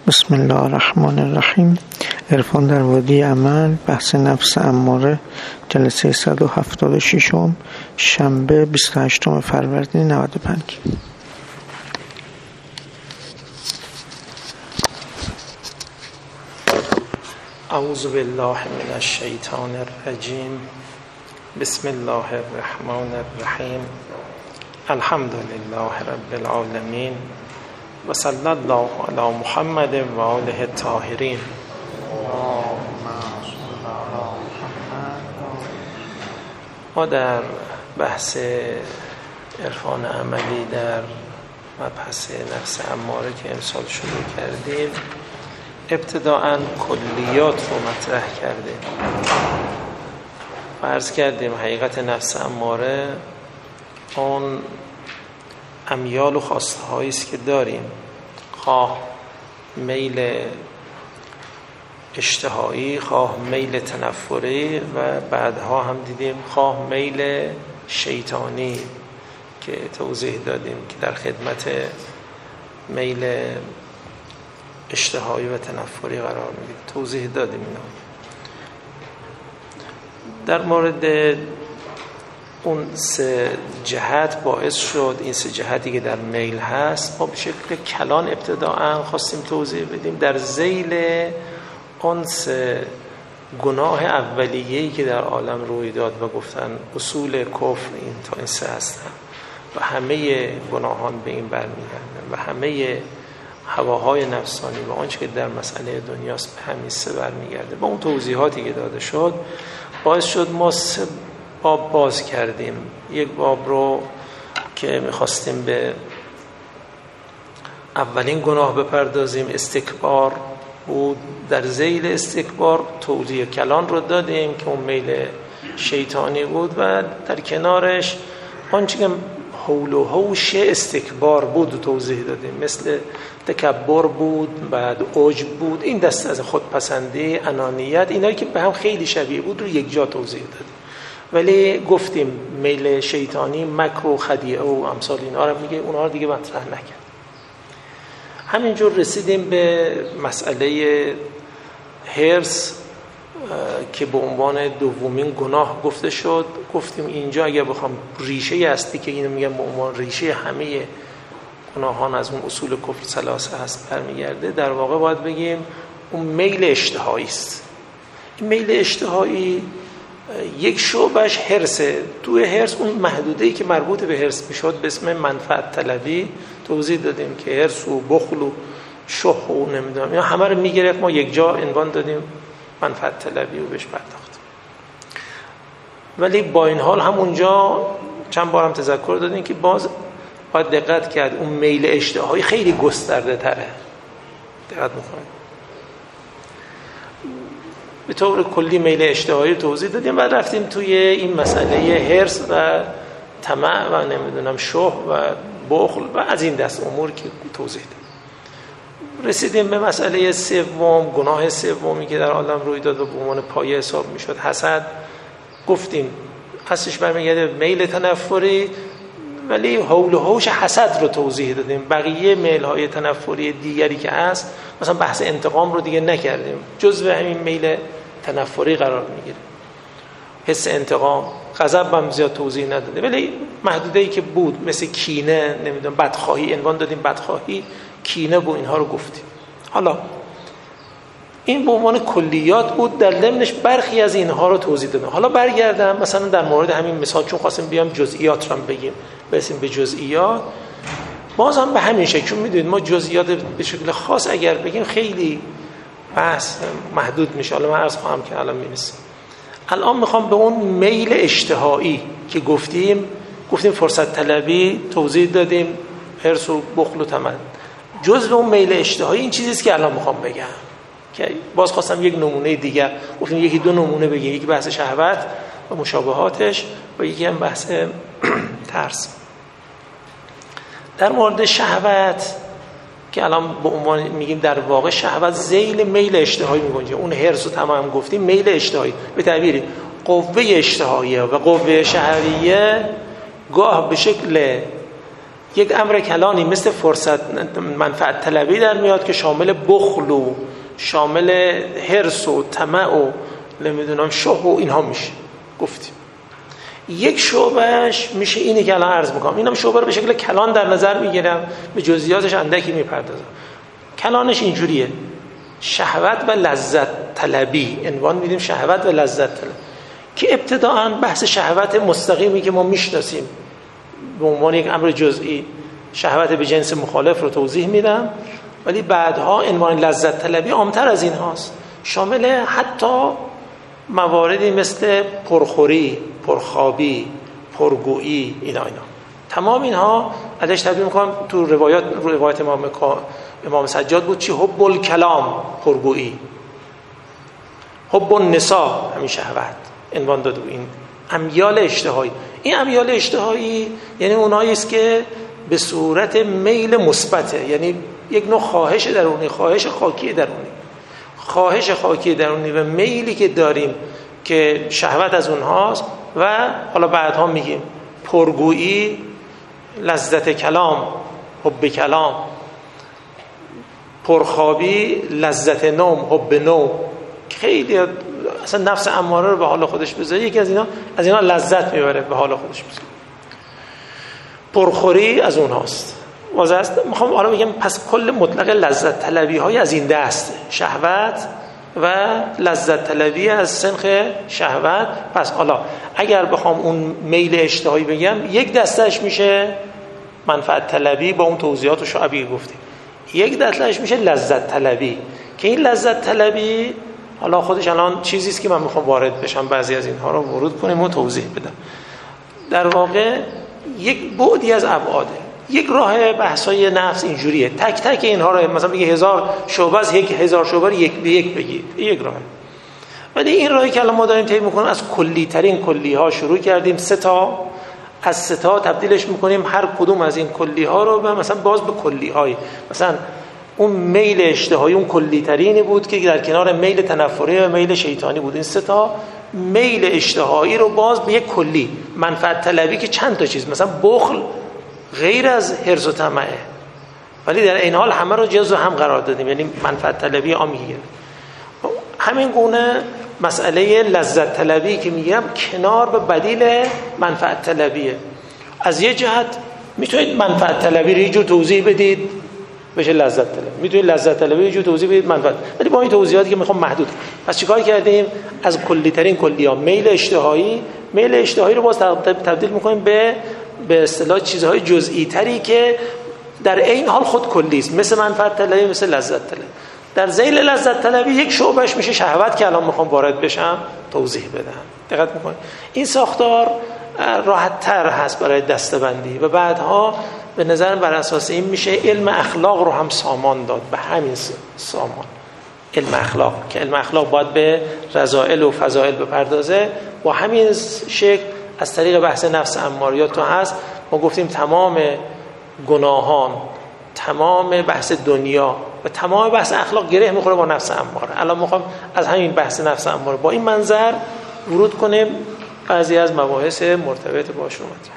بسم الله الرحمن الرحیم. عرفان در وادی عمل، بحث نفس اماره، جلسه 176، شنبه 28 فروردین 95. اعوذ بالله من الشیطان الرجیم. بسم الله الرحمن الرحیم. الحمد لله رب العالمین و صلی الله علی محمد و آله الطاهرین. ما در بحث عرفان عملی در مبحث نفس اماره که امسال شروع کردیم، ابتداءً کلیات رو مطرح کردیم و عرض کردیم حقیقت نفس اماره اون امیال و خواسته هایی است که داریم، خواه میل اشتهایی، خواه میل تنفری و بعدها هم دیدیم خواه میل شیطانی که توضیح دادیم که در خدمت میل اشتهایی و تنفری قرار میگیره. توضیح دادیم اینا. در مورد اون سه جهت باعث شد، این سه جهتی که در میل هست، ما به شکل کلان ابتداءً خواستیم توضیح بدیم در ذیل اون سه گناه اولیه‌ای که در عالم روی داد و گفتن اصول کفر این سه هستن و همه گناهان به این برمیگردن و همه هواهای نفسانی و آنچه که در مسئله دنیاست به همین سه برمیگرده. با اون توضیحاتی که داده شد باعث شد ما سه باب باز کردیم. یک باب رو که میخواستیم به اولین گناه بپردازیم، استکبار بود. در ذیل استکبار توضیح کلان رو دادیم که اون میل شیطانی بود و در کنارش آنچه که حول و حوش استکبار بود و توضیح دادیم، مثل تکبر بود، بعد عجب بود، این دسته از خودپسندی، انانیت، اینایی که به هم خیلی شبیه بود رو یک جا توضیح دادیم. ولی گفتیم میل شیطانی، مکر و خدیعه و امثال اینا رو میگه، اونها رو دیگه مطرح نکرد. همینجور رسیدیم به مسئله حرص که به عنوان دومین گناه گفته شد. گفتیم اینجا اگر بخوام ریشه اصلی که اینو میگم به عنوان ریشه همه گناهان از اون اصول کفر ثلاثه هست برمیگرده، در واقع باید بگیم اون میل اشتهایی است. این میل اشتهایی یک شعبش حرصه. توی حرص اون محدوده‌ای که مربوط به حرص میشد به اسم منفعت طلبی توضیح دادیم که حرص و بخل و شح و نمیدونم یا همه رو میگرفت، ما یک جا عنوان دادیم منفعت طلبی و بهش پرداختیم. ولی با این حال همونجا چند بار هم تذکر دادیم که باز باید دقت کرد، اون میل اشتهایی خیلی گسترده تره. دقت میکنید. به طور کلی میل اشتهایی توضیح دادیم و رفتیم توی این مسئله حرص و طمع و نمیدونم شح و بخل و از این دست امور که توضیح دادیم. رسیدیم به مسئله سوم، گناه سومی که در عالم روی داد و به عنوان پایه حساب میشد، حسد. گفتیم اصلش برمیگرده میل تنفری، ولی حول و حوش حسد رو توضیح دادیم. بقیه میل‌های تنفری دیگری که هست، مثلا بحث انتقام رو دیگه نکردیم، جزء همین میل تنفری قرار میگیره. حس انتقام، غضب هم زیاد توضیح نداده، ولی محدوده‌ای که بود مثل کینه، نمیدونم بدخواهی، عنوان دادیم بدخواهی، کینه بود، اینها رو گفتیم. حالا این به عنوان کلیات بود، در ضمنش برخی از اینها رو توضیح دادم. حالا برگردم مثلا در مورد همین مثال، چون خواستیم بیام جزئیات رو بگیم، برسیم به جزئیات. باز هم به همین شکل، چون میدونید ما جزئیات به شکل خاص اگر بگیم خیلی بحث محدود میشه. حالا من عرض خواهم که الان میرسیم. الان میخوام به اون میل اشتهایی که گفتیم فرصت طلبی توضیح دادیم، حرص و بخل و طمع. جزء اون میل اشتهایی این چیزیست که الان میخوام بگم، که باز خواستم یک نمونه دیگر، گفتیم یکی دو نمونه بگیم، یکی بحث شهوت و مشابهاتش و یکی هم بحث ترس. در مورد شهوت که الان به عنوان میگیم، در واقع شهوت ذیل میل اشتهایی میگنجه. اون حرص و طمع هم گفتیم میل اشتهایی، به تعبیری قوه اشتهاییه و قوه شهویه گاه به شکل یک امر کلانی مثل فرصت منفعت طلبی در میاد که شامل بخل و شامل حرص و طمع و نمیدونم شح و اینها میشه. گفتیم یک شعبهش میشه اینی که الان عرض میکنم. اینم شعبه رو به شکل کلان در نظر میگیرم، به جزئیاتش اندکی میپردازم. کلانش اینجوریه: شهوت و لذت طلبی. عنوان میدیم شهوت و لذت طلبی، که ابتداءً بحث شهوت مستقیمی که ما میشناسیم به عنوان یک امر جزئی، شهوت به جنس مخالف رو توضیح میدم، ولی بعدها عنوان لذت طلبی عامتر از این هاست، شامل حتی مواردی مثل پرخوری، پرخوابی، پرگویی، اینا. تمام اینها ازش تعبیر میکنم. تو روایت امام سجاد بود چی؟ حب الکلام، پرگویی، حب النساء، همین شهوت عنوان داده. این امیال اشتهایی، این امیال اشتهایی یعنی اونایی است که به صورت میل مثبته، یعنی یک نوع خواهش درونی، خواهش خاکی درونی، خواهش خاکی درونی و میلی که داریم که شهوت از اونهاست. و حالا بعدها میگیم پرگویی، لذت کلام، حب کلام، پرخوابی، لذت نوم، حب نوم. خیلی اصلا نفس اماره رو به حال خودش بذاره، یکی از اینا لذت میبره، به حال خودش بذاره. پرخوری از اونهاست. واضح است؟ میخوام حالا بگم پس کل مطلق لذت طلبی های از این دسته، شهوت و لذت طلبی از سنخ شهوت. پس حالا اگر بخوام اون میل اشتهایی بگم، یک دستش میشه منفعت طلبی با اون توضیحات و شعبی گفتیم، یک دستش میشه لذت طلبی، که این لذت طلبی حالا خودش الان چیزی است که من میخوام وارد بشم، بعضی از اینها رو ورود کنیم و توضیح بدم. در واقع یک بعدی از ابعاده. یک راه بحثای نفس اینجوریه، تک تک اینها رو مثلا بگی 1000 شعبه از 1000 شعبه رو یک به یک بگید، یک راه. ولی این راهی که الان ما داریم طی می‌کنیم از کلی ترین کلی ها شروع کردیم، 3 تا، از 3 تا تبدیلش می‌کنیم هر کدوم از این کلی ها رو به مثلا باز به کلی های، مثلا اون میل اشتهایی اون کلی ترینی بود که در کنار میل تنفری و میل شیطانی بود. این 3 تا میل اشتهایی رو باز به یک کلی منفعت طلبی که چند تا چیز، مثلا بخل غیر از حرص و طمعه، ولی در این حال همه رو جزو هم قرار دادیم، یعنی منفعت طلبی عامیه. همین گونه مسئله لذت طلبی که میگم کنار به بدیل منفعت طلبیه. از یه جهت میتونید منفعت طلبی رو یه جور توضیح بدید بشه لذت طلبی، میتونید لذت طلبی یه جور توضیح بدید منفعت، ولی با این توضیحاتی که میخوام محدود. پس چیکار کردیم؟ از کلی ترین کلی‌ها میل اشتهایی رو باز تبدیل میکنیم به اصطلاح چیزهای جزئی تری که در این حال خود کلی است، مثل منفعت طلبی، مثل لذت طلبی. در ذیل لذت طلبی یک شعبهش میشه شهوت که الان میخوام وارد بشم توضیح بدم. دقت میکنید این ساختار راحت تر هست برای دسته‌بندی و بعدها به نظر بر اساس این میشه علم اخلاق رو هم سامان داد به همین سامان. علم اخلاق که علم اخلاق باید به رذائل و فضائل بپردازه، با همین شکل از طریق بحث نفس اماریات تو هست. ما گفتیم تمام گناهان، تمام بحث دنیا و تمام بحث اخلاق گره میخوره با نفس اماره. الان میخوام از همین بحث نفس اماره با این منظر ورود کنیم بعضی از مباحث مرتبط باش رو مطرح.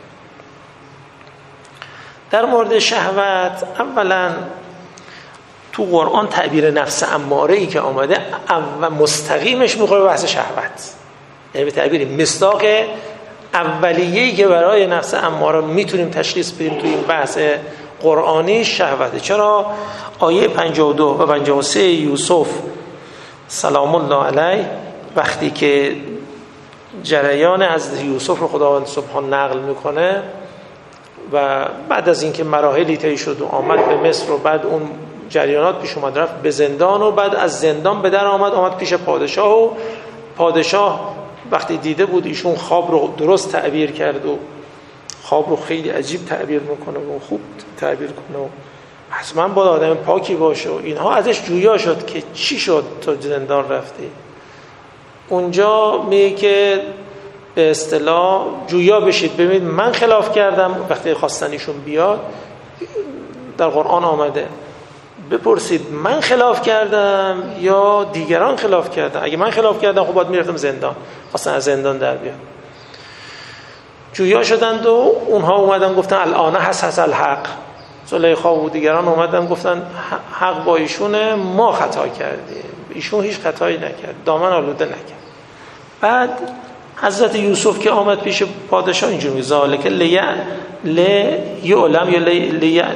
در مورد شهوت، اولا تو قرآن تعبیر نفس اماره ای که آمده و مستقیمش میخوره به بحث شهوت، یعنی به تعبیر مصداق اولیه‌ای که برای نفس اماره میتونیم تشخیص بدیم تو این بحث قرآنی شهوته. چرا؟ آیه 52 و 53 یوسف سلام الله علیه وقتی که جریان از یوسف رو خداوند سبحان نقل میکنه و بعد از اینکه مراحلی طی شد و آمد به مصر و بعد اون جریانات پیش اومد رفت به زندان و بعد از زندان به در آمد پیش پادشاه و پادشاه وقتی دیده بود ایشون خواب رو درست تعبیر کرد و خواب رو خیلی عجیب تعبیر میکنه و خوب تعبیر کنه و حتما با آدم پاکی باشه و اینها، ازش جویا شد که چی شد تو زندان رفتی. اونجا میگه که به اصطلاح جویا بشید ببینید من خلاف کردم. وقتی خواستن ایشون بیاد در قرآن آمده بپرسید من خلاف کردم یا دیگران خلاف کردن. اگه من خلاف کردم خب باید میرفتم زندان، خواستن از زندان در بیاد. جویا شدند و اونها اومدن گفتن الان حس الحق. زلیخا و دیگران اومدن گفتن حق با ایشونه، ما خطا کردیم. ایشون هیچ خطایی نکرد، دامن آلوده نکرد. بعد حضرت یوسف که آمد پیش پادشاه اینجور میگه ذالک لیعلم یا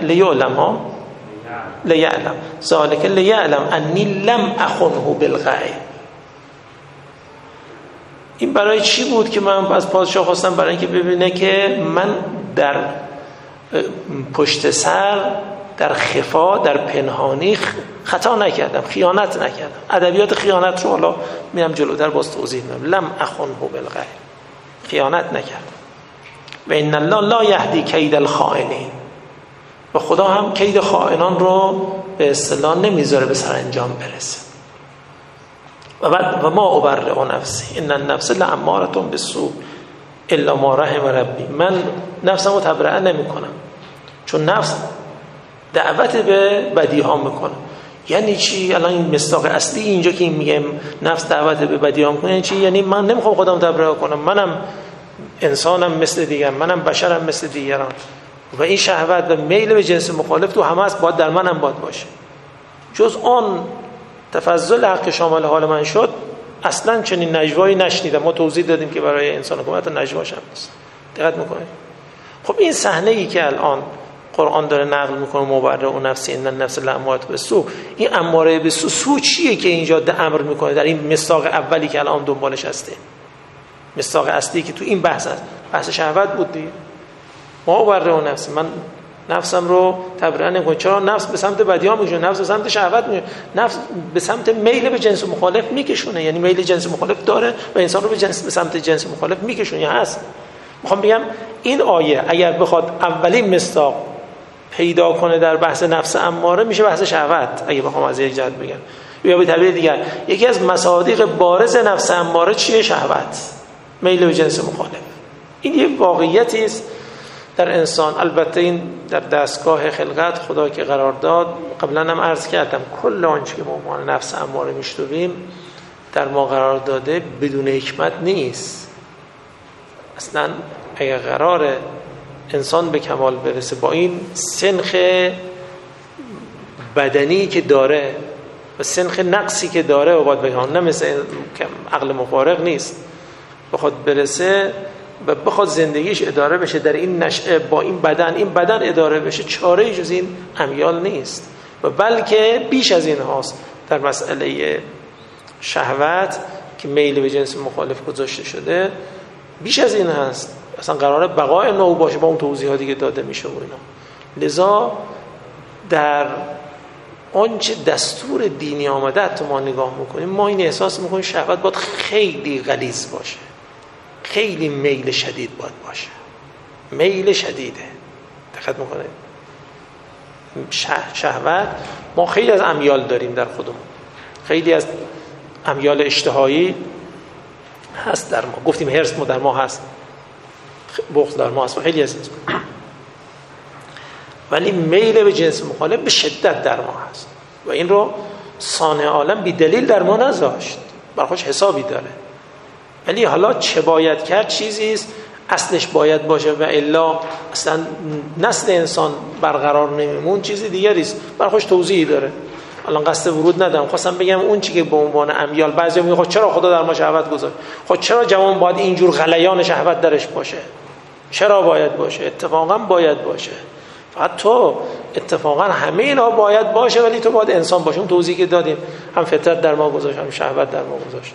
لیعلم ذالک لیعلم انی لم اخنه بالغیب. این برای چی بود که من از پادشاه خواستم؟ برای اینکه ببینه که من در پشت سر، در خفا، در پنهانی خطا نکردم، خیانت نکردم. ادبیات خیانت رو حالا میرم جلوتر باز توضیح میدم. لم اخنه بالغیب، خیانت نکردم. و ان الله لا یهدی کید الخائنین، و خدا هم کید خائنان رو به اصطلاح نمیذاره به سرانجام برسه. و ما ابرئ نفسی ان النفس لاماره بالسوء الا ما رحم ربی. من نفسم رو تبرئه نمی کنم، چون نفس دعوت به بدی ها میکنه. یعنی چی؟ الان این مصداق اصلی اینجا که میگم نفس دعوت به بدی ها میکنه، یعنی چی؟ یعنی من نمیخوام خودم تبرئه کنم، منم انسانم مثل دیگران، منم بشرم مثل دیگران، و این شهوت و میل به جنس مخالف تو همه است، باید در منم باید باشه. جز آن تفضل حق شامل حال من شد اصلا چنین نجوایی نشنیدم. ما توضیح دادیم که برای انسان حکومت نجواش هم نیست. دقت میکنید؟ خب این صحنه ای که الان قرآن داره نقل میکنه مبرئ نفسی ان النفس لاماره بالسوء، این اماره بالسوء سو چیه که اینجا امر میکنه در این مصداق اولی که الان دنبالش هسته؟ مصداق اصلی که تو این بحث هست، بحث شهوت بود دیگه. ما مبرئ نفسی، من نفسم رو تبرئه نمی‌کنم. چرا؟ نفس به سمت بدی‌ها می‌کشه، نفس به سمت شهوت میره، نفس به سمت میل به جنس مخالف میکشونه. یعنی میل جنس مخالف داره و انسان رو به سمت جنس مخالف میکشونه. هست میخوام بگم این آیه اگر بخواد اولین مصداق پیدا کنه در بحث نفس اماره، میشه بحث شهوت. اگه بخوام از یک جهت بگم، یا به تعبیر دیگر یکی از مصادیق بارز نفس اماره چیه؟ شهوت، میل به جنس مخالف. این یک واقعیتی است در انسان. البته این در دستگاه خلقت خدا که قرار داد، قبلا هم عرض کردم کل آنچه که ما نفس اماره میشنویم در ما قرار داده بدون حکمت نیست. اصلا اگر قرار انسان به کمال برسه با این سنخ بدنی که داره و سنخ نقصی که داره، و باید بگم نه مثل عقل مفارق نیست، بخواد برسه و بخواد زندگیش اداره بشه در این نشأه با این بدن اداره بشه، چاره‌ای جز این امیال نیست، و بلکه بیش از این هاست. در مسئله شهوت که میل به جنس مخالف گذاشته شده، بیش از این هست. اصلا قراره بقای نوع باشه با اون توضیحاتی که داده میشه و اینا. لذا در آنچه دستور دینی آمده حتی ما نگاه میکنیم، ما این احساس میکنیم شهوت باید خیلی غلیظ باشه، خیلی میل شدید باید باشه. میل شدیده. دقت میکنه شهوت، ما خیلی از امیال داریم در خودمون، خیلی از امیال اشتهایی هست در ما. گفتیم هرس در ما هست، بغض در ما هست، خیلی از این، ولی میل به جنس مخالف به شدت در ما هست و این رو صانع عالم بی دلیل در ما نذاشت، برخوش حسابی داره. ولی حالا چه باید کرد چیزی است، اصلش باید باشه و الا اصلا نسل انسان برقرار نمیمون چیزی دیگری است، برخوش توضیحی داره. الان قصد ورود ندارم، خواستم بگم اون چی که به عنوان امیال بعضی میگن خب چرا خدا در ما شهوت گذاشت؟ خب چرا جوان باید اینجور غلیان شهوت درش باشه؟ چرا باید باشه؟ اتفاقا باید باشه. فقط تو اتفاقا همه اینا باید باشه، ولی تو باید انسان باشه. اون توضیحی که دادیم، هم فطرت در ما گذاشت، هم شهوت در ما گذاشت.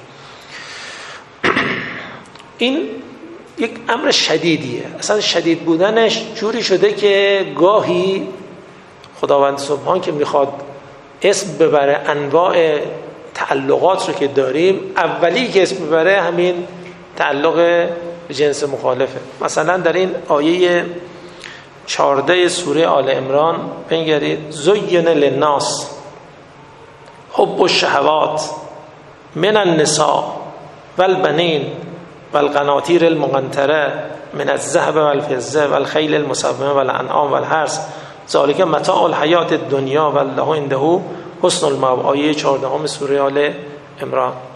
این یک امر شدیدیه. اصلا شدید بودنش جوری شده که گاهی خداوند سبحان که میخواد اسم ببره انواع تعلقات رو که داریم، اولی که اسم ببره همین تعلق به جنس مخالفه. مثلا در این آیه 14 سوره آل عمران بنگرید: زین للناس حب الشهوات من النساء والبنین والقناطیر المقنطره من الذهب والفضه والخیل المسومه والانعام والحرث ذلک متاع الحیات الدنیا والله عنده حسن المآب. آیه 14 سوره آل عمران.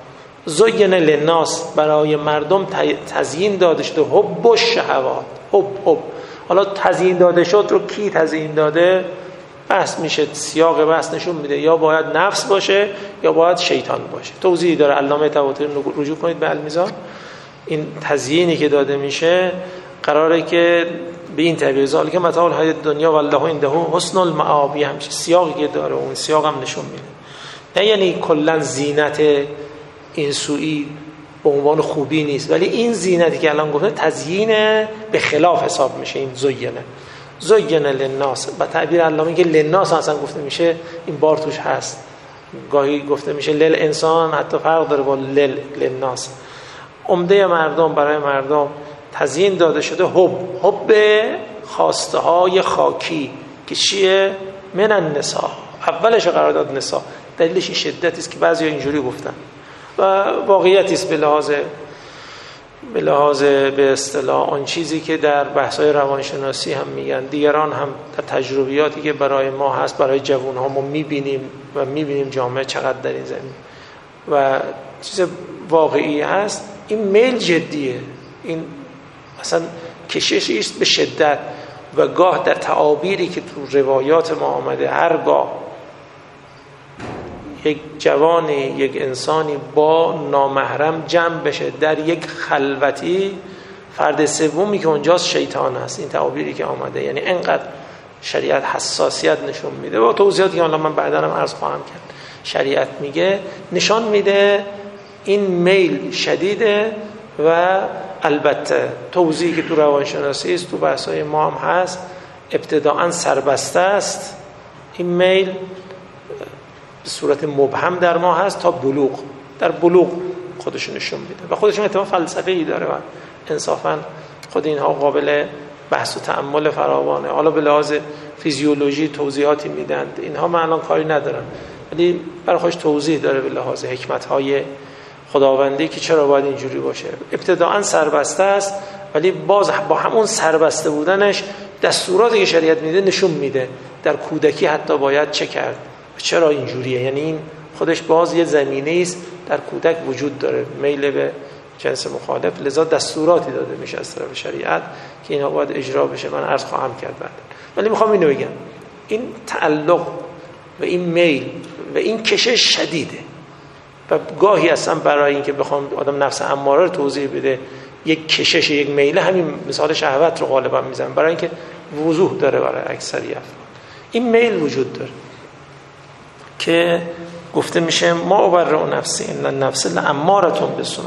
زین للناس، برای مردم تزیین داده شده، حب الشهوات، حب. حالا تزیین داده شد رو کی تزیین داده؟ بحث میشه، سیاق بحث نشون میده یا باید نفس باشه یا باید شیطان باشه. توضیحی داره علامه طباطبایی، رجوع کنید به المیزان. این تزیینی که داده میشه قراره که به این طریق ذالک متاع الحیاة الدنیا والله عنده حسن المآب، همچین سیاقی که داره اون سیاق هم نشون میده. نه یعنی کلا زینت این سوئی به عنوان خوبی نیست، ولی این زینتی که الان گفته تزیین به خلاف حساب میشه. این زین للناس، با تعبیر علامه که للناس اصلا گفته میشه این بار توش هست، گاهی گفته میشه للانسان، حتی فرق داره با للناس. عمده مردم، برای مردم تزیین داده شده حب خواسته های خاکی که چیه؟ من النساء، اولش قرار داد نساء، دلیلش این شدتی است که بعضیا اینجوری گفتن و واقعیتی است به لحاظ به اصطلاح آن چیزی که در بحث‌های روانشناسی هم میگن، دیگران هم در تجربیاتی که برای ما هست، برای جوان‌ها ما میبینیم جامعه چقدر در این زمین و چیز واقعی هست. این میل جدیه، این اصلا کششی است به شدت و گاه در تعابیری که تو روایات ما آمده، هرگاه یک جوانی، یک انسانی با نامحرم جمع بشه در یک خلوتی، فرد سومی که اونجاست شیطان است. این تعابیری که آمده، یعنی انقدر شریعت حساسیت نشون میده و توضیحاتی که حالا من بعدا هم عرض خواهم کرد. شریعت میگه، نشان میده این میل شدیده و البته توضیحی که تو روانشناسی است، تو بحث‌های ما هم هست، ابتداءً سربسته است. این میل به صورت مبهم در ما هست تا بلوغ، در بلوغ خودشون نشون میده و خودشون اتفاق فلسفه‌ای داره و انصافاً خود اینها قابل بحث و تأمل فراوانه. حالا به لحاظ فیزیولوژی توضیحاتی میدن، اینها من الان کاری ندارم، ولی برای خودش توضیح داره به لحاظ حکمت‌های خداوندی که چرا باید اینجوری باشه. ابتداءً سربسته است، ولی باز با همون سربسته بودنش دستوراتی که شریعت میده نشون میده در کودکی حتی باید چه کرد، چرا اینجوریه. یعنی این خودش باز یه زمینه است در کودک وجود داره، میل به جنس مخالف، لذا دستوراتی داده میشه از طرف شریعت که اینا باید اجرا بشه. من عرض خواهم کرد بعد، ولی میخوام اینو بگم، این تعلق و این میل و این کشش شدیده و گاهی اصلا برای اینکه بخوام آدم نفس اماره رو توضیح بده، یک کشش، یک میل، همین مثال شهوت رو غالبا میزنم برای اینکه وضوح داره برای اکثری افراد. این میل وجود داره که گفته میشه ما ابرئ نفسی ان النفس لاماره بالسوء.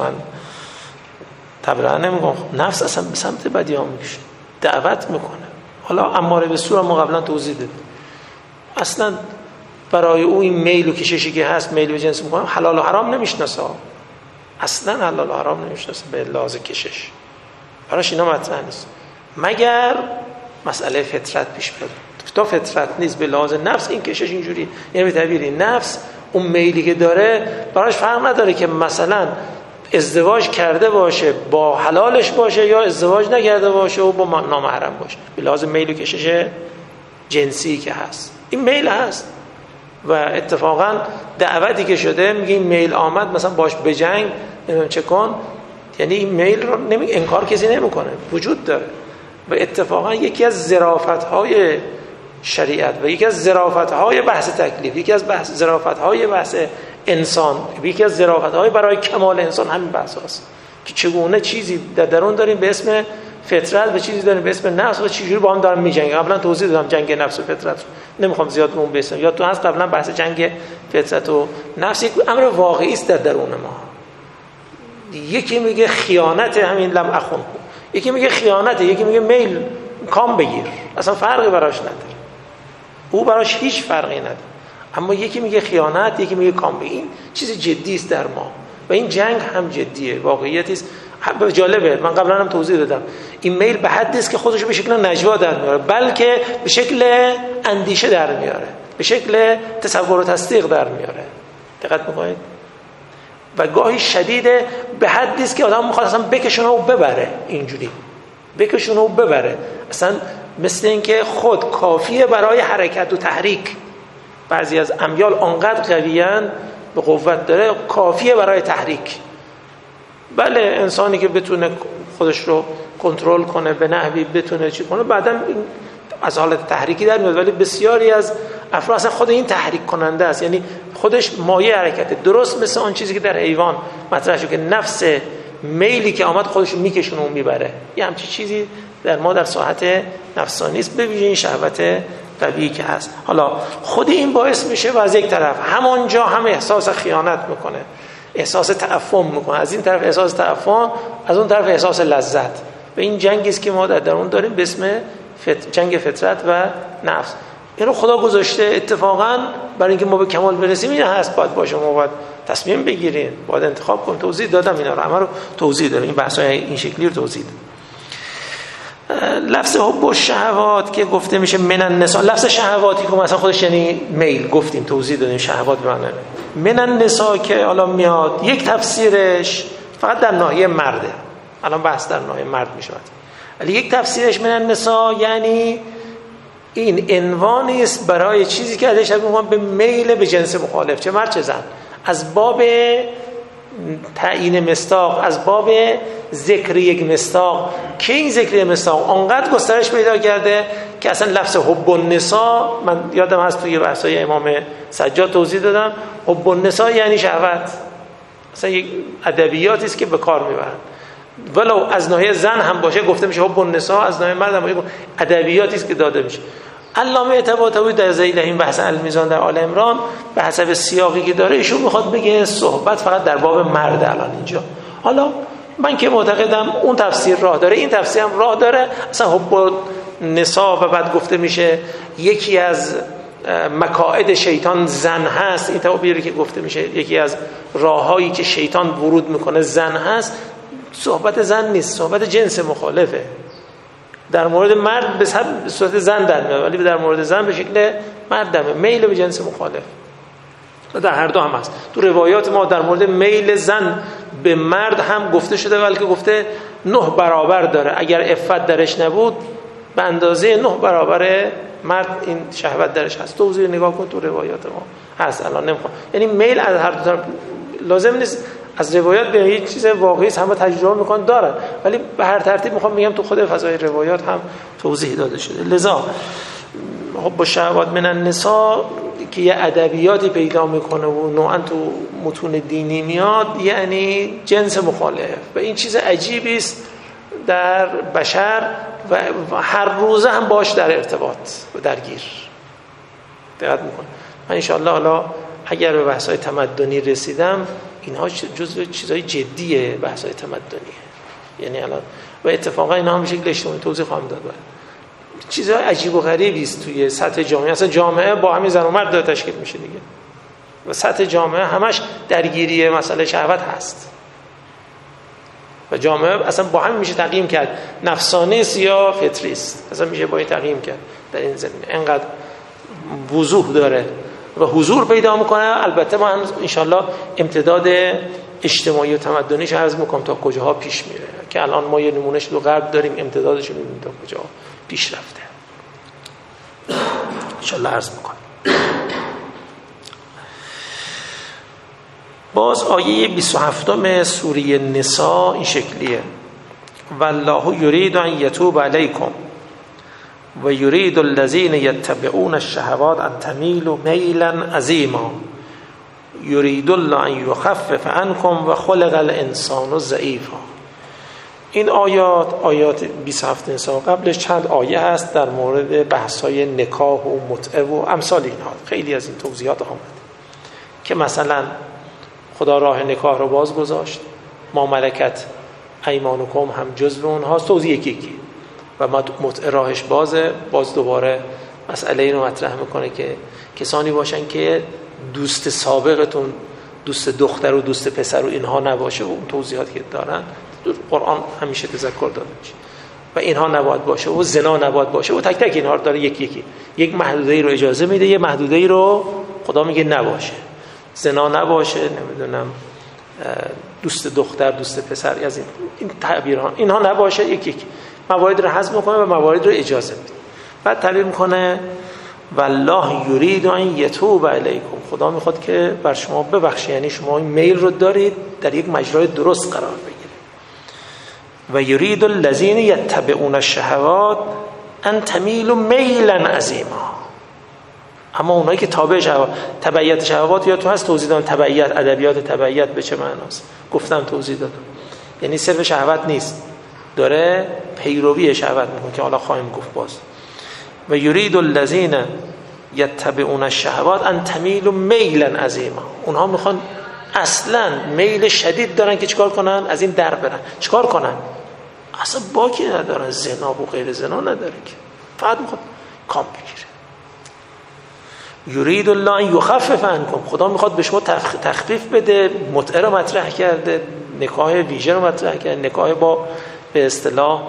طبعا نمیگم نفس اصلا به سمت بدی ها میکشه، دعوت میکنه. حالا اماره بالسوء ما قبلا توضیح دادیم، اصلا برای او این میل و کششی که هست، میل به جنس میکنه، حلال و حرام نمیشناسه، اصلا حلال و حرام نمیشناسه به لحاظ کشش، براش اینا مطرح نیست مگر مسئله فطرت پیش بیاد. تا فطرت نیست به لحاظ نفس این کشش اینجوری، یعنی به تعبیر نفس اون میلی که داره براش فرق نداره که مثلا ازدواج کرده باشه با حلالش باشه یا ازدواج نکرده باشه و با نامحرم باشه، به لحاظ میل و کشش جنسی که هست این میل هست. و اتفاقا دعوتی که شده میگه این میل آمد مثلا باش بجنگ، نمیدونم چه کن، یعنی این میل رو انکار کسی نمیکنه، وجود داره. و اتفاقا یکی از ظرافت‌های شریعت و یکی از ظرافت‌های بحث تکلیف، یکی از ظرافت‌های بحث انسان، یکی از ظرافت‌های برای کمال انسان همین بحث هست که چگونه چیزی در درون داریم به اسم فطرت و چیزی داریم به اسم نفس و چجوری با هم دارن میجنگن. قبلا توضیح دادم جنگ نفس و فطرت، نمیخوام زیاد اون بسم، یا تو هست قبلا بحث جنگ فطرت و نفس یک امر واقعی است در درون ما. یکی میگه خیانت، همین لم اخون، یکی میگه خیانت، یکی میگه میل کام بگیر، اصلا فرقی براش نداره، او براش هیچ فرقی نداره. اما یکی میگه خیانت، یکی میگه کام بگیر. این چیز جدی است در ما و این جنگ هم جدیه، واقعیتی است. جالبه، من قبلا هم توضیح دادم، این میل به حدی است که خودش به شکل نجوا در میاره، بلکه به شکل اندیشه در میاره، به شکل تصور و تصدیق در میاره. دقت میکنید؟ و گاهی شدیده به حدی است که آدم میخواد اصلا بکشونه و ببره، اینجوری بکشونه و ببره، اصلا مثل اینکه خود کافیه برای حرکت و تحریک. بعضی از امیال آنقدر قویان، به قوت داره، کافیه برای تحریک. بله انسانی که بتونه خودش رو کنترل کنه به نحوی بتونه چی کنه بعداً از حالت تحریکی در میاد، ولی بسیاری از افراد اصلا خود این تحریک کننده است، یعنی خودش مایه حرکته، درست مثل آن چیزی که در حیوان مطرح شد که نفس میلی که آمد خودش میکشونه و میبره، یه همچین چیزی در ما در ساحت نفسانی است، به ویژه این شهوت طبیعی که هست. حالا خود این باعث میشه و از یک طرف همانجا هم احساس خیانت میکنه، احساس تعفن میکنه، از این طرف احساس تعفن، از اون طرف احساس لذت. و این جنگی است که ما در درون داریم به اسم جنگ فطرت و نفس. این رو خدا گذاشته اتفاقا برای اینکه ما به کمال برسیم. این هست باید باشه، ما باید تصمیم بگیریم، باید انتخاب کنیم. توضیح دادم اینا رو، همه رو توضیح دادم، این بحث‌های این شکلی رو توضیح دادم. لفظ حب و شهوات که گفته میشه من النساء، لفظ شهواتی که مثلا خودش یعنی میل، گفتیم توضیح دادیم شهوات به معنی من النساء که حالا میاد یک تفسیرش فقط در ناحیه مرده، الان بحث در ناحیه مرد میشه، ولی یک تفسیرش من النساء یعنی این عنوانی است برای چیزی که ازش میگم به میل به جنس مخالف، چه مرد چه زن، از باب تعیین مصداق، از باب ذکر یک مصداق که این ذکر مصداق انقدر گسترش پیدا کرده که اصلا لفظ حب النساء، من یادم هست توی بحث‌های امام سجاد توضیح دادم، حب النساء یعنی شهوت، اصلا یک ادبیاتی است که به کار میبرن، ولو از ناحیه زن هم باشه گفته میشه حب النساء، از ناحیه مرد هم باشه ادبیاتی است که داده میشه. علامه طباطبایی در ذیل این بحث المیزان در آل عمران به حسب سیاقی که داره ایشون میخواد بگه صحبت فقط در باب مرد الان اینجا. حالا من که معتقدم اون تفسیر راه داره، این تفسیر هم راه داره، اصلا حب النساء و بعد گفته میشه یکی از مکائد شیطان زن هست، این تعبیری که گفته میشه یکی از راههایی که شیطان ورود میکنه زن هست، صحبت زن نیست، صحبت جنس مخالفه. در مورد مرد به صورت زن در میاد، ولی در مورد زن به شکل مرد در میاد، میل به جنس مخالف. و در هر دو هم هست. تو روایات ما در مورد میل زن به مرد هم گفته شده، بلکه گفته 9 برابر داره، اگر عفت درش نبود به اندازه 9 برابر مرد این شهوت درش هست. توضیح نگاه کن تو روایات ما هست، الان نمیخوام، یعنی میل از هر دو طرف، لازم نیست از روایات به هیچ چیز واقعی همه تجربه میکنن دارن، ولی به هر ترتیب میخوام بگم تو خود فضای روایات هم توضیح داده شده. لذا حب شهوات من النساء که یه ادبیاتی پیدا میکنه و نوعا تو متون دینی میاد، یعنی جنس مخالف. و این چیز عجیبی است در بشر و هر روزه هم باش در ارتباط و درگیر. دقت میکنه. من انشاءالله حالا اگر به بحث‌های تمدنی رسیدم، اینها جزء چیزای جدیه، بحث‌های تمدنیه، یعنی الان و اتفاقا اینا هم به شکل اجتماعی توضیح خواهم داد. چیزای عجیب و غریبی است توی سطح جامعه، اصلا جامعه با همین زن و مرد داره تشکیل میشه دیگه، و سطح جامعه همش درگیری مسئله شهوت هست و جامعه اصلا با هم میشه تقییم کرد، نفسانی است یا فطری است، اصلا میشه با این تقییم کرد. در این زمینه انقدر وضوح داره و حضور پیدا میکنه. البته ما هم انشالله امتداد اجتماعی و تمدنیش عرض میکنم تا کجاها پیش میره، که الان ما یه نمونهش تو غرب داریم، امتدادش رو میبینیم تا کجا پیش رفته، انشالله عرض میکنم. باز آیه 27 سوره نساء این شکلیه: والله یرید ان یتوب علیکم و یرید الذین یتبعون الشهوات ان تمیلوا میلا عظیما یرید الله ان یخفف عنکم و خلق الانسان ضعیفا. این آیات 27 نساء قبلش چند آیه هست در مورد بحث‌های نکاح و متعه و امثال اینها. خیلی از این توضیحات آمد که مثلا خدا راه نکاح رو باز گذاشت، ما ملکت ایمانکم هم جزو اونهاست، توضیح یکی و متعه راهش بازه. باز دوباره مسئله اینو مطرح میکنه که کسانی باشن که دوست سابقتون دوست دختر و دوست پسر و اینها نباشه، و اون توضیحاتی که دارن در قرآن همیشه تذکر داده میشه، و اینها نباید باشه و زنا نباید باشه و تک تک اینها رو داره یکی یک محدوده‌ای رو اجازه میده، یه محدوده‌ای رو خدا میگه نباشه، زنا نباشه، نمیدونم دوست دختر دوست پسر، از این تعبیرها اینها نباشه، یکی موارد رو حذف میکنه و موارد رو اجازه میده. بعد تعبیر میکنه والله یرید ان یتوب علیکم، خدا میخواد که بر شما ببخشه، یعنی شما این میل رو دارید در یک مجرای درست قرار بگیره. و یرید الذین یتبعون الشهوات ان تمیلوا میلا عظیما. اما اونایی که تابع شهوات، تبعیت شهوات یا تو هست توضیح دادم، تبعیت، ادبیات تبعیت به چه معناست گفتم، توضیح دادم. یعنی صرف شهوت نیست، داره پیروی شهوت میکنه که حالا خواهیم گفت باز. و یرید الذین یتبعون الشهوات ان تمیلوا میلا عظیما. اونها میخوان اصلا میل شدید دارن که چیکار کنن؟ از این در برن. چیکار کنن؟ اصلا باکی ندارن، زنا و غیر زنا نداره که، فقط میخواد کام بگیره. یرید الله ان یخفف عنکم. خدا میخواد به شما تخفیف بده. متعه رو مطرح کرده، نکاح ویژه رو مطرح کرده، نکاح با به اصطلاح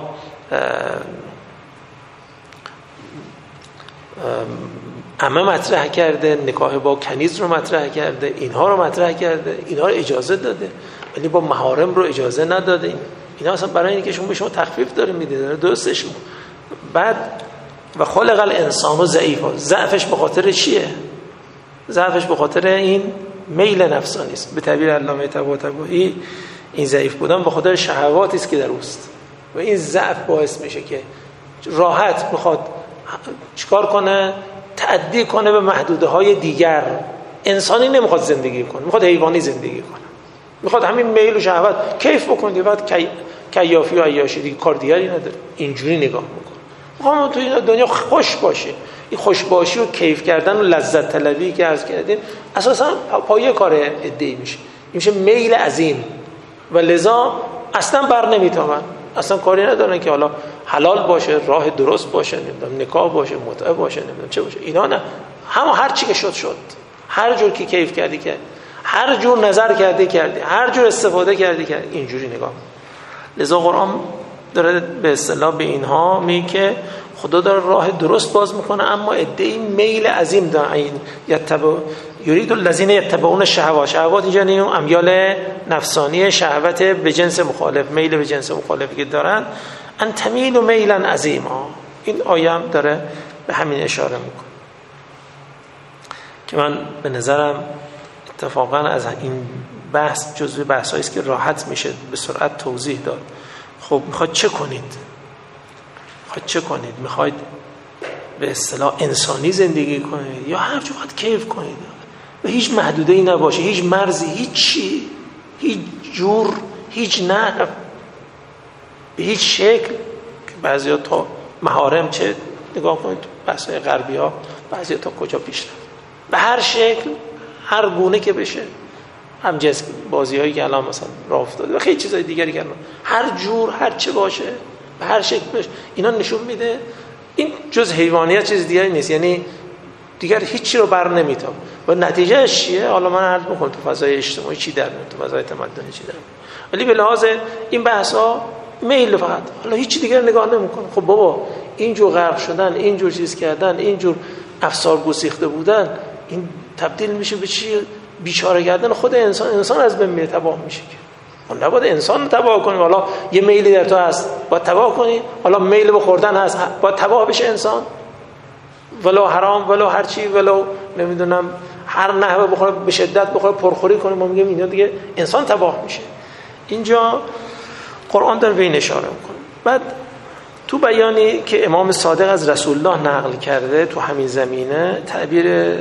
عمه مطرح کرده، نکاح با کنیز رو مطرح کرده، اینها رو مطرح کرده، اینها رو اجازه داده، ولی با محارم رو اجازه نداده. اینا اصلا برای اینکه شما به شما تخفیف داره میده، درستش. بعد و خلق الانسان ضعیفا. ضعفش به خاطر چیه؟ ضعفش به خاطر این میل نفسانی است. به تعبیر علامه طباطبایی این ضعیف بودن به خاطر شهواتی است که در اوست و این ضعف باعث میشه که راحت میخواد چیکار کنه؟ تعدی کنه به محدوده های دیگر. انسانی نمیخواد زندگی کنه، میخواد حیوانی زندگی کنه، میخواد همین میل و شهوت کیف بکنه، بعد کیافی و عیاشی دیگه کار دیگری نداره. اینجوری نگاه میکنه. میخوام تو این دنیا خوش باشه. این خوش باشی و کیف کردن و لذت طلبی که عرض کردیم اساسا پایه کار ادعی میشه. این میشه میل عظیم و لذا اصلا بر نمیتابن، اصلا کاری ندارن که حالا حلال باشه، راه درست باشه، نمیدونم نکاح باشه، متعه باشه، نمیدونم چه باشه. اینا نه، همه هر چی که شد، هر جور که کیف کردی کرد، هر جور نظر کردی، هر جور استفاده کردی، اینجوری نگاه. لذا قرآن داره به اصطلاح به اینها میگه که خدا داره راه درست باز میکنه، اما ادعی میل عظیم دارن. یرید الذین یتبعون الشهوات. شهوات اینجا نیست امیال نفسانی، شهوت به جنس مخالف، میل به جنس مخالفی که دارن. ان تمیلوا میلا عظیما. این آیه هم داره به همین اشاره میکنه که من به نظرم اتفاقا از این بحث جزو بحثایی است که راحت میشه به سرعت توضیح داد. خب میخواد چه کنید؟ میخواید به اصطلاح انسانی زندگی کنید یا هر جور خواهد کیف کنید و هیچ محدوده‌ای نباشه، هیچ مرزی، هیچ چی، هیچ جور، هیچ نحو، به هیچ شکل که بعضیا تا محارم چه نگاه کنید بحث‌های غربی ها، بعضیا تا کجا پیش رفت، به هر شکل، هر گونه که بشه، هم جنس بازی‌هایی که الان مثلا راه افتاده و خیلی چیزای دیگری که هر جور هر چه باشه به هر شکل بشه. اینا نشون میده این جز حیوانیت چیز دیگری نیست، یعنی دیگر هیچی رو بر نمیتاب. و نتیجهش چیه؟ حالا من عرض میکنم تو فضای اجتماعی چی در میاد، تو فضای تمدنی چی در میاد، ولی به لحاظ این بحثا میل فقط، حالا هیچی دیگر نگاه نمیکنه. خب بابا اینجور غرق شدن، اینجور چیز کردن، اینجور افسار گسیخته بودن، این تبدیل میشه به چی؟ بیچاره کردن خود انسان از بین میره، تباه میشه. اون نباید انسان رو تباه کنی. حالا یه میلی در تو هست باید تباه کنی، حالا میل به خوردن هست باید تباه بشه انسان، ولو حرام، ولو هر چی، ولو نمیدونم هر نحوه بخوره، به شدت بخوره، پرخوری کنه، ما میگیم اینا دیگه انسان تباه میشه. اینجا قرآن داره به این اشاره میکنه. بعد تو بیانی که امام صادق از رسول الله نقل کرده تو همین زمینه، تعبیر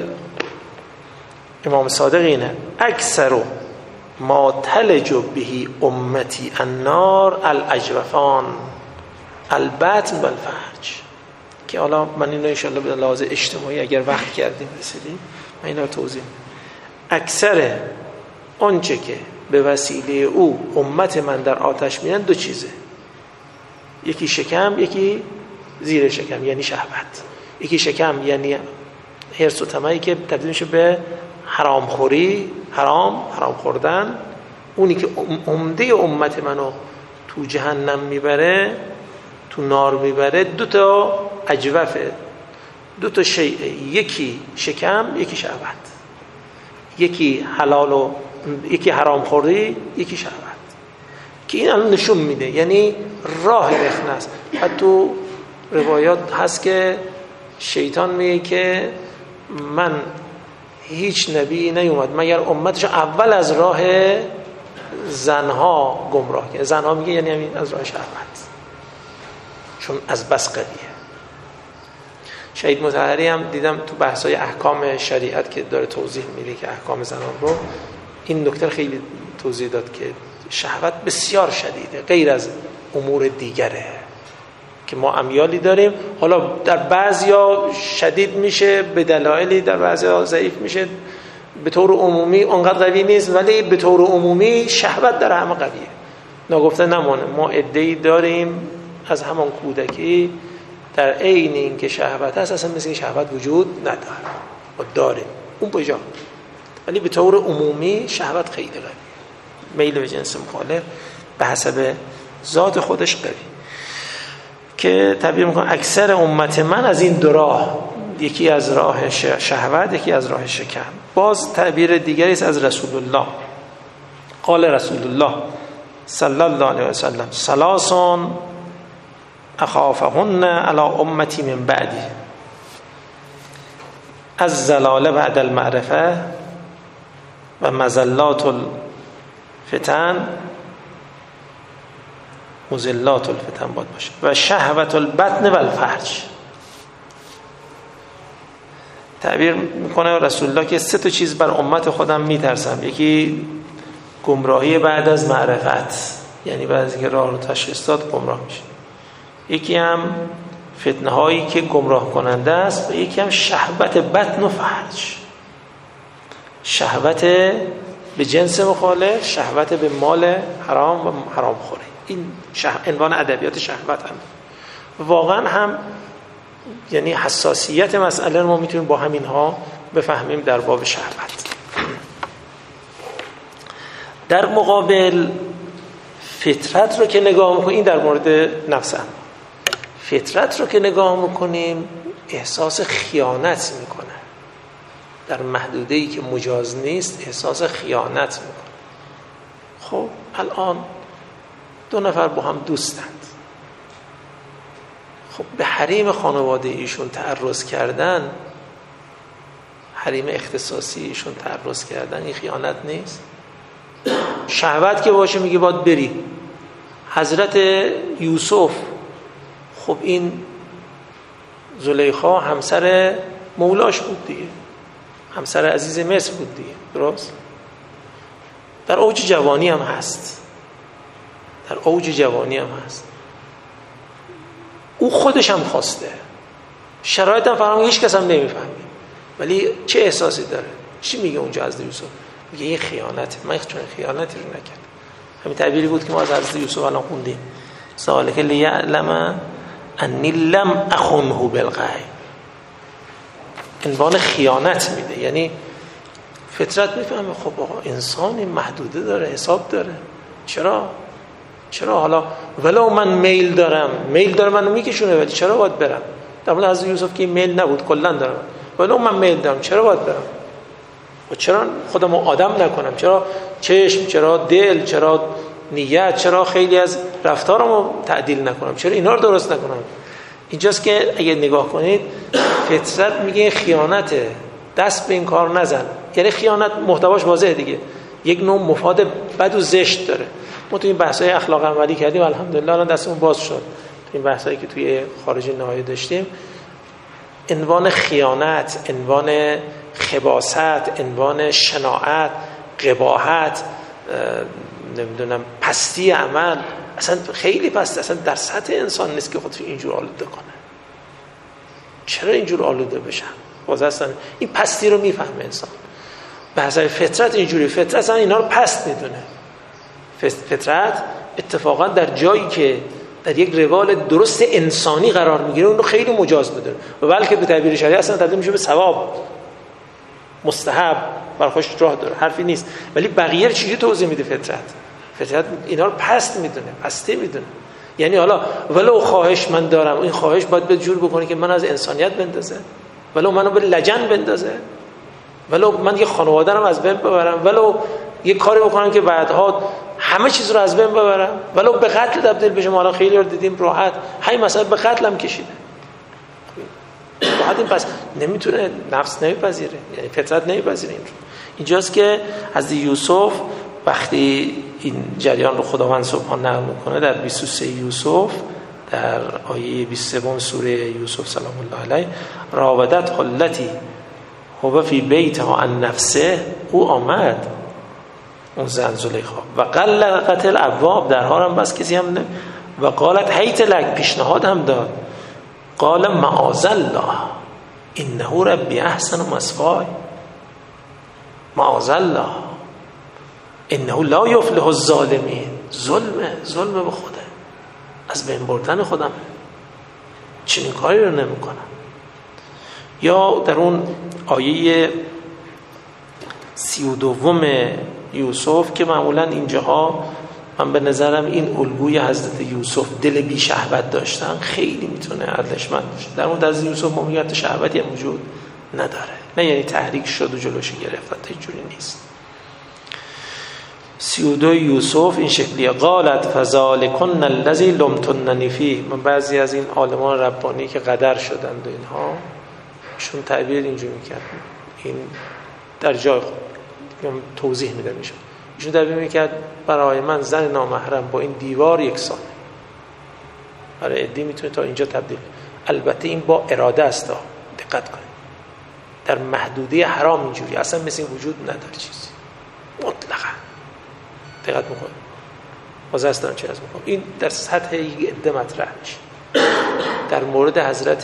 امام صادق اینه: اکثر ما تلج بهی امتی النار الاجوفان البطن والفرج. که حالا من اینو انشاءالله به لحاظ اجتماعی اگر وقت کردیم رسیدیم من اینا رو توضیح. اکثر آنچه که به وسیله او امت من در آتش میرن دو چیزه: یکی شکم، یکی زیر شکم یعنی شهوت. یکی شکم یعنی حرص و طمعی که تبدیل میشه به حرام خوری، حرام خوردن، اونی که عمده امت منو تو جهنم میبره، تو نار میبره. دو تا اجوفه، دو تا شیء، یکی شکم، یکی شهوت، یکی حلال و یکی حرام خوری، یکی شهوت. که این الان نشون میده یعنی راه رخنه است. حتی تو روایات هست که شیطان میگه که من هیچ نبی نیومد مگر امتش اول از راه زنها گمراه کرد. زنها میگه یعنی همین از راه شهوت، چون از بس قویه. شهید مطهری هم دیدم تو بحث‌های احکام شریعت که داره توضیح میده که احکام زنان رو، این نکته خیلی توضیح داد که شهوت بسیار شدیده، غیر از امور دیگره که ما امیالی داریم. حالا در بعضیا شدید میشه به دلایلی، در بعضیا ضعیف میشه. به طور عمومی اونقدر قوی نیست، ولی به طور عمومی شهوت در همه قویه. ناگفته نمانه ما عده‌ای داریم از همان کودکی در عین این که شهوت هست اصلا مثل این شهوت وجود نداره و داریم اون بجا، ولی به طور عمومی شهوت خیلی قویه. میل به جنس مخالف به حسب ذات خودش قوی، که تعبیر میکنه اکثر امت من از این دو راه، یکی از راه شهوت، یکی از راه شکم. باز تعبیر دیگری است از رسول الله. قال رسول الله صلی الله علیه و سلم ثلاث اخافهن علی امتی من بعدی، از زلال بعد المعرفه و مزلات الفتن، مزلات الفتن باید باشه، و شهوت البطن و الفرج. تعبیر میکنه رسول الله که 3 چیز بر امت خودم میترسم. یکی گمراهی بعد از معرفت، یعنی بعد از اینکه راه رو تشخیص داد گمراه میشه. یکی هم فتنه هایی که گمراه کننده است، و یکی هم شهوت بطن و فرج. شهوت به جنس مخالف، شهوت به مال حرام و حرام خوری. این عنوان ادبیات شهوت هم واقعا هم یعنی حساسیت مسئله رو ما میتونیم با همین ها بفهمیم در باب شهوت. در مقابل فطرت رو که نگاه میکنیم، این در مورد نفس هم، فطرت رو که نگاه میکنیم احساس خیانت میکنه، در محدوده‌ای که مجاز نیست احساس خیانت میکنه. خب الان 2 نفر با هم دوستند، خب به حریم خانواده ایشون تعرض کردن، حریم اختصاصی ایشون تعرض کردن، این خیانت نیست؟ شهوت که باشه میگه باید بری. حضرت یوسف، خب این زلیخا همسر مولاش بود دیگه، همسر عزیز مصر بود دیگه، درست؟ در اوج جوانی هم هست، در اوج جوانی هم هست. او خودش هم خواسته، شرایط هم فراهم، هیچ کس هم نمیفهمه، ولی چه احساسی داره؟ چی میگه اونجا حضرت یوسف؟ میگه این خیانته، من چون خیانتی رو نکردم. همین تعبیری بود که ما از حضرت یوسف الان خوندیم، ذالک لیعلم انی لم اخنه بالغیب. عنوان خیانت میده، یعنی فطرت میفهمه خب آقا انسان این محدوده داره، حساب داره، چرا حالا ولو من میل دارم منو میکشونه، ولی چرا باید برم؟ در مورد حضرت یوسف که میل نبود، کلا دارم، ولو من میل دارم چرا باید برم؟ و چرا خودمو آدم نکنم؟ چرا چشم، چرا دل، چرا نیت، چرا خیلی از رفتارمو تعدیل نکنم؟ چرا اینا رو درست نکنم؟ اینجاست که اگه نگاه کنید فطرت میگه خیانته، دست به این کار نزن. یعنی خیانت محتواش واضحه دیگه، یک نوع مفاد بد و زشت داره. ما تو این بحث‌های اخلاق عملی کردیم، الحمدلله الان دستمون باز شد. تو این بحثایی که توی خارج نهایی داشتیم، عنوان خیانت، عنوان خباثت، عنوان شناعت، قباحت، نمیدونم پستی عمل، اصلا خیلی پست، اصلا در سطح انسان نیست که خودش اینجور آلوده کنه. چرا اینجور آلوده بشن؟ باز اصلا این پستی رو میفهمه انسان. به حسب فطرت اینجوری، فطرت اصلا اینا رو پست میدونه. فطرت اتفاقا در جایی که در یک روال درست انسانی قرار میگیره اون رو خیلی مجاز میدونه، و بلکه به تعبیر شریعت اصلا تبدیل میشه به ثواب، مستحب، برخوش راه داره، حرفی نیست. ولی بقیه رو چجوری توضیح میده فطرت اینا رو پست میدونه، پستی میدونه. یعنی حالا ولو خواهش من دارم، این خواهش باید به جور بکنه که من از انسانیت بندازه، ولو منو به لجن بندازه، ولو من یه خانواده رو از بین ببرم، ولو یه کاری بکنم که بعدها همه چیز رو از بین ببرم، ولو به قتل تبدیل بشه. ما الان خیلی رو دیدیم راحت همین مسئله به قتل هم کشیده. راحت این پس نمیتونه، نفس نمیپذیره، یعنی فطرت نمیپذیره. اینجاست که حضرت یوسف وقتی این جریان رو خداوند سبحان نقل میکنه در 23 یوسف در آیه 23 سوره یوسف سلام الله علیه: راودت حلتی هو فی بیتها عن نفسه. او آمد، اون زن زلیخا، و غلقت الابواب، درها هم بس کسی هم و قالت هیت لک، پیشنهاد هم داد، قال معاذ الله انه ربی احسن مثوای. معاذ الله انه لا یفلح الظالمین. ظلم به خوده، از بین بردن خودم، چنین کاری رو نمی‌کنم. یا در اون آیه 32 یوسف که معمولا اینجاها من به نظرم این الگوی حضرت یوسف دل بی شهوت داشتن خیلی میتونه ارزشمند باشه. در مورد از یوسف موقعیت شهوتی هم وجود نداره، نه یعنی تحریک شد و جلوش گرفت، اینجوری نیست. 32 یوسف این شکلیه: قالت فذلکن الذی لمتننی فیه. من بعضی از این عالمان ربانی که قدر شدند و اینها شون تعبیر اینجوری میکرد، این در جای خود توضیح میده میشه، ایشون تعبیر میکرد برای من زن نامحرم با این دیوار یک ساله. برای عدی میتونه تا اینجا تبدیل، البته این با اراده است، دقت کنید، در محدوده حرام اینجوری، اصلا مثل این وجود نداره چیزی مطلقا. دقت میکنید، باز هستم چه از میکنم، این در سطح یک عده مطرح میشه. در مورد حضرت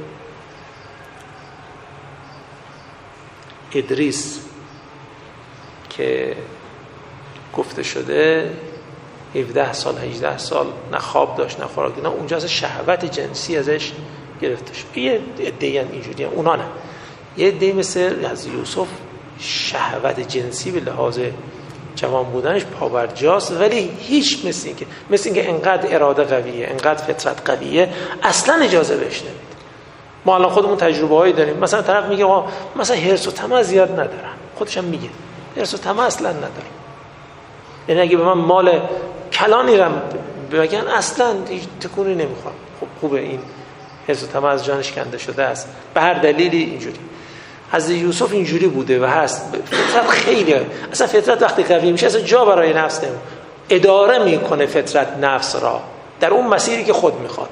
ادریس که گفته شده 17 سال 18 سال نه خواب داشت نه خوراک، نه اونجا از شهوت جنسی ازش گرفته شد. یه عده‌ای اینجوری هم، اونا نه. یه عده‌ای مثل از یوسف شهوت جنسی به لحاظ جوان بودنش پابرجاست، ولی هیچ مثل اینکه انقدر اراده قویه، انقدر فطرت قویه، اصلا اجازه بهش نمیده. ما الان خودمون تجربه هایی داریم، مثلا طرف میگه مثلا حرص و طمع زیاد ندارم، خودش هم میگه حرص و طمع اصلا ندارم، یعنی اگه به من مال کلانی رم بگن اصلا هیچ تکونی نمیخوام. خب خوبه، این حرص و طمع از جانش کنده شده است به هر دلیلی. اینجوری حضرت یوسف اینجوری بوده و هست. فطرت خیلی، اصلا فطرت وقتی قوی میشه اصلا جا برای نفس نمیشه، اداره میکنه فطرت نفس را در اون مسیری که خود میخواد.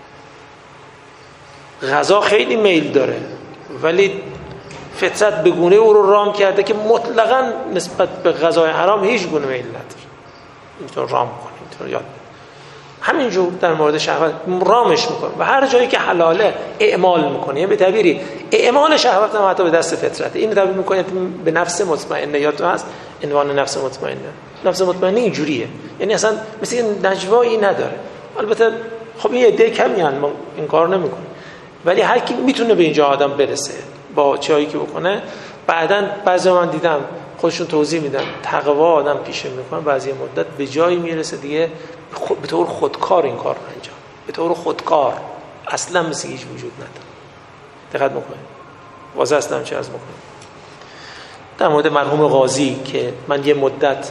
غذا خیلی میل داره ولی فطرت به گونه او رو رام کرده که مطلقاً نسبت به غذای حرام هیچ گونه میل نداره. اینطور رام کنه، اینطور یاد بده. همینجور در مورد شهوت رامش میکنه و هر جایی که حلاله اعمال میکنه. یعنی به تعبیری اعمال شهوت هم حتی به دست فطرته. این تعبیر میکنه به نفس مطمئنه. یادتون هست عنوان نفس مطمئنه؟ نفس مطمئنه اینجوریه، یعنی اصلا مثل نجوایی نداره. البته خب این عده کمی هستن، ما این کار نمیکنیم، ولی هر کی میتونه به اینجا آدم برسه با چایی که بکنه. بعداً بعضی من دیدم خودشون توضیح میدن تقوا آدم پیشه میکنه، بعضی مدت به جایی میرسه دیگه به طور خودکار این کار رو انجام، به طور خودکار، اصلا مثل هیچ وجود نداره. دقت میکنید، واضح هستم چه از میکنم. در مورد مرحوم قاضی که من یه مدت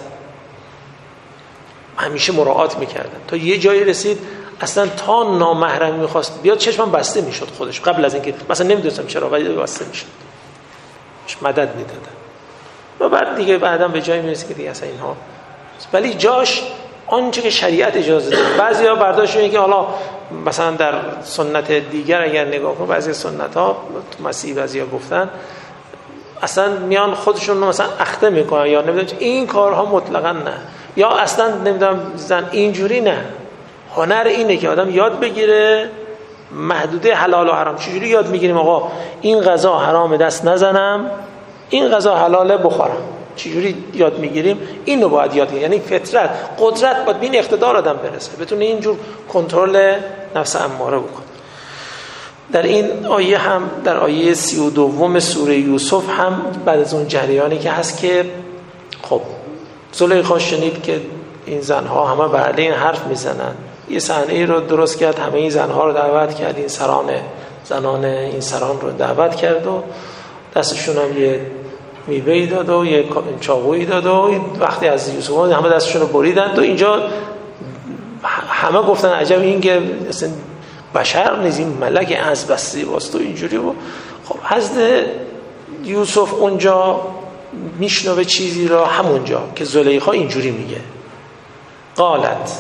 همیشه مراعات میکردم، تا یه جایی رسید اصلا تا نامحرمی میخواست بیاد چشمم بسته میشد خودش، قبل از اینکه مثلا نمیدونستم چرا ولی بسته میشد، مدد میدادن و بعد دیگه بعدم به جایی میرسه که دیگه اصلا اینها، ولی جاش آنچه که شریعت اجازه داره. بعضیا برداشت اینه که حالا مثلا در سنت دیگر اگر نگاه کنیم، بعضی سنت ها تو مسیح بعضیا گفتن اصلا میان خودشون رو مثلا اخته میکنن یا نمیدونم این کارها مطلقاً نه، یا اصلا نمیدونم زن اینجوری نه. هنر اینه که آدم یاد بگیره محدوده حلال و حرام. چجوری یاد میگیریم آقا این غذا حرام دست نزنم، این غذا حلاله بخورم؟ چجوری یاد میگیریم؟ اینو باید یاد بگیریم. یعنی فطرت، قدرت باید بین اقتدار آدم برسه، بتونه اینجور کنترل نفس اماره بکنه. در این آیه هم، در آیه 32 سوره یوسف هم بعد از اون جریانی که هست که خب زلیخا شنید که این زنها همه بر علیه این حرف میزنن، یه صحنه‌ای رو درست کرد، همه این زنها رو دعوت کرد، این زنان این سران رو دعوت کرد و دستشون هم یه میوه‌ای داد و یه چاقویی داد و وقتی از یوسف همه دستشون رو بریدند و اینجا همه گفتن عجب این که اصلا بشر نیست، این ملک از بستی واسطو اینجوری. و خب حضرت یوسف اونجا میشنوه چیزی را همونجا که زلیخا اینجوری میگه، قالت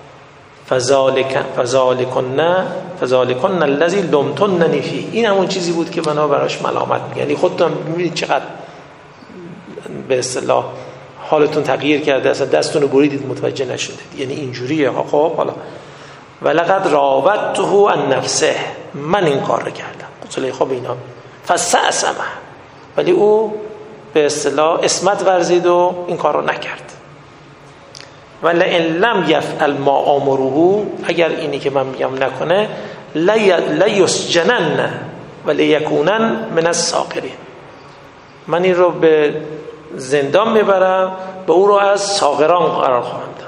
فذالکن الذی لمتننی فیه. این همون چیزی بود که منو براش ملامت میگن. یعنی خودتون میبینید چقدر به اصطلاح حالتون تغییر کرده، اصلا دستتون رو بریدید متوجه نشدید. یعنی اینجوریه. خب حالا ولقد راودته عن نفسه، من این کار رو کردم. زلیخا به اینا فاستعصمه، ولی او به اصطلاح عصمت ورزید و این کار رو نکرد. ولئن لم یفعل ما آمره، اگر اینی که من میگم نکنه، لیسجنن ولیکونن من الساغرین، من این رو به زندان میبرم، به او رو از ساغران قرار خواهم داد.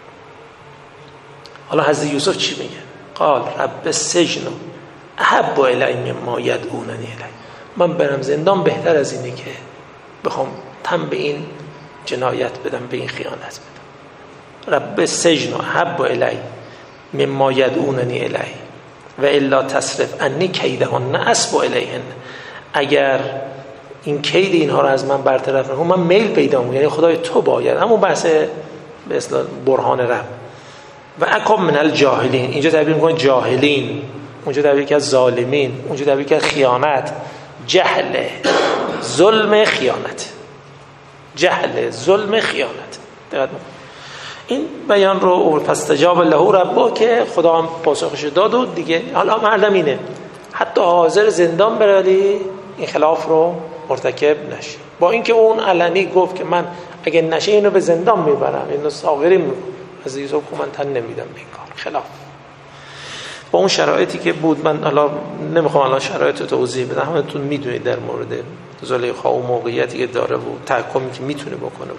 حالا حضرت یوسف چی میگه؟ قال رب السجن احب الی مما یدعوننی الی، من برم زندان بهتر از اینه که بخوام تن به این جنایت بدم، به این خیانت بدم. رب السجن احب الی مما یدعوننی الی و الا تصرف عنی کیدهن اصب الیهن، اگر این کید اینها رو از من برطرف نکنم من میل پیدا میکنم. یعنی خدای تو باید، همون بحث به اصطلاح برهان رب. و اکم من الجاهلین، اینجا تعبیر میکنه جاهلین، اونجا تعبیر که از ظالمین، اونجا تعبیر که خیانت، جهل، ظلم، خیانت، جهل، ظلم، خیانت. دقت میکنه این بیان رو. فاستجاب له ربه، که خدا هم پاسخش داد و دیگه حالا مردم اینه حتی حاضر زندان بره این خلاف رو مرتکب نشه، با اینکه اون علنی گفت که من اگه نشه اینو به زندان میبرم، اینو ساغری میکنم. از یوسف که من تن نمیدم به این کار، خلاف با اون شرایطی که بود. من حالا نمیخوام الان شرایط رو توضیح بدم، همتون میدونید در مورد زلیخا و موقعیتی که داره و تحکمی که میتونه بکنه.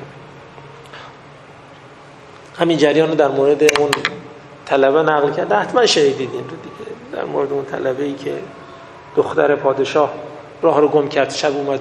همین جریان رو در مورد اون طلبه نقل کرده، حتما شنیدید این رو دیگه، در مورد اون طلبه‌ای که دختر پادشاه راه رو گم کرد، شب اومد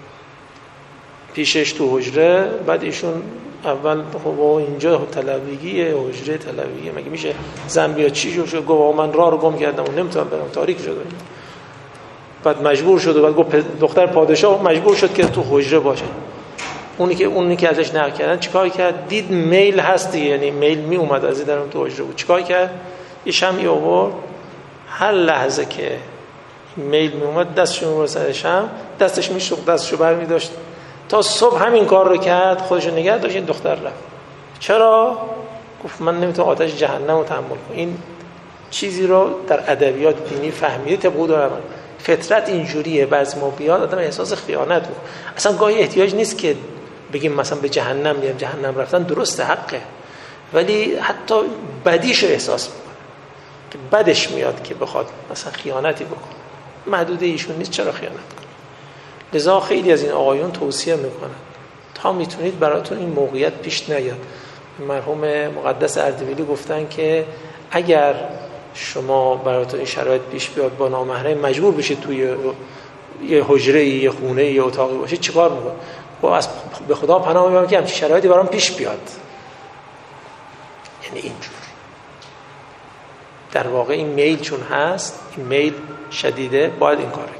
پیشش تو حجره، بعد ایشون اول خب اینجا طلبگیه، حجره طلبگیه، مگه میشه زن بیاد چی شد؟ گفت من راه رو گم کردم و نمیتونم برم، تاریک شد. بعد مجبور شد و بعد گفت دختر پادشاه مجبور شد که تو حجره باشه. اونی که ازش نقل کردن چیکار کرد؟ دید میل هست دیگه، یعنی میل می اومد از این درم تو حجره بود. چیکار کرد؟ یه شمعی آورد، هر لحظه که میل می اومد دستش می‌برد سر شمع، دستش میشوخت، دستشو برمی داشت تا صبح همین کار رو کرد، خودشو نگه داشت. این دختر رفت. چرا؟ گفت من نمیتونم آتش جهنم رو تحمل کنم. این چیزی رو در ادبیات دینی فهمیده طبق داره. فطرت اینجوریه، بعضی موقعات آدم احساس خیانت میکنه. اصلا گاهی احتیاج نیست که بگیم مثلا به جهنم میرم، جهنم رفتن درسته، حقه، ولی حتی بدیش رو احساس میکنه که بدش میاد که بخواد مثلا خیانتی بکنه. محدود ایشون نیست چرا خیانت کنه. لذا خیلی از این آقایون توصیه میکنن تا میتونید براتون این موقعیت پیش نیاد. مرحوم مقدس اردبیلی گفتن که اگر شما براتون این شرایط پیش بیاد با نامحرم مجبور بشید توی یه حجره، یه خونه، یه اتاقی باشید، چیکار میکنید؟ با به خدا پناه میبرم که همچین شرایطی برام پیش بیاد. یعنی اینجور در واقع این میل چون هست، این میل شدیده، باید این کار رو کرد.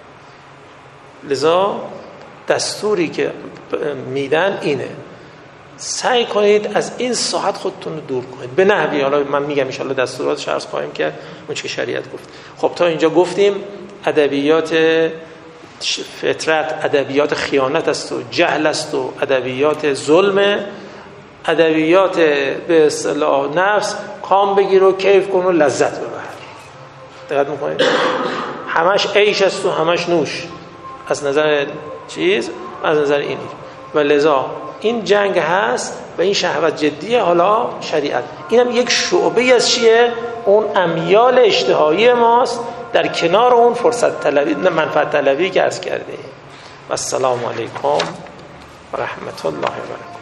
لذا دستوری که میدن اینه، سعی کنید از این ساحت خودتون رو دور کنید به نحوی، حالا من میگم ان شاءالله دستوراتش عرض خواهیم کرد اون چه شریعت گفت. خب تا اینجا گفتیم ادبیات فطرت، ادبیات خیانت است و جهل است و ادبیات ظلم، ادبیات به اصطلاح نفس، کام بگیر و کیف کن و لذت ببر. دقت میکنید؟ همش عیش است و همش نوش از نظر چیز، از نظر اینی. و لذا این جنگ هست و این شهوت جدیه. حالا شریعت اینم یک شعبه از چیه؟ اون امیال اشتهایی ماست در کنار اون فرصت طلبی، منفعت طلبی که عرض کرده. و السلام علیکم و رحمت الله و برکاته.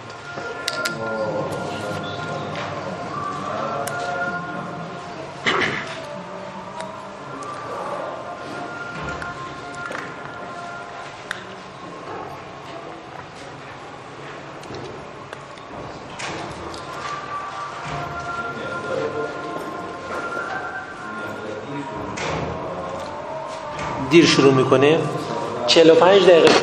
دیر شروع میکنه، 45 دقیقه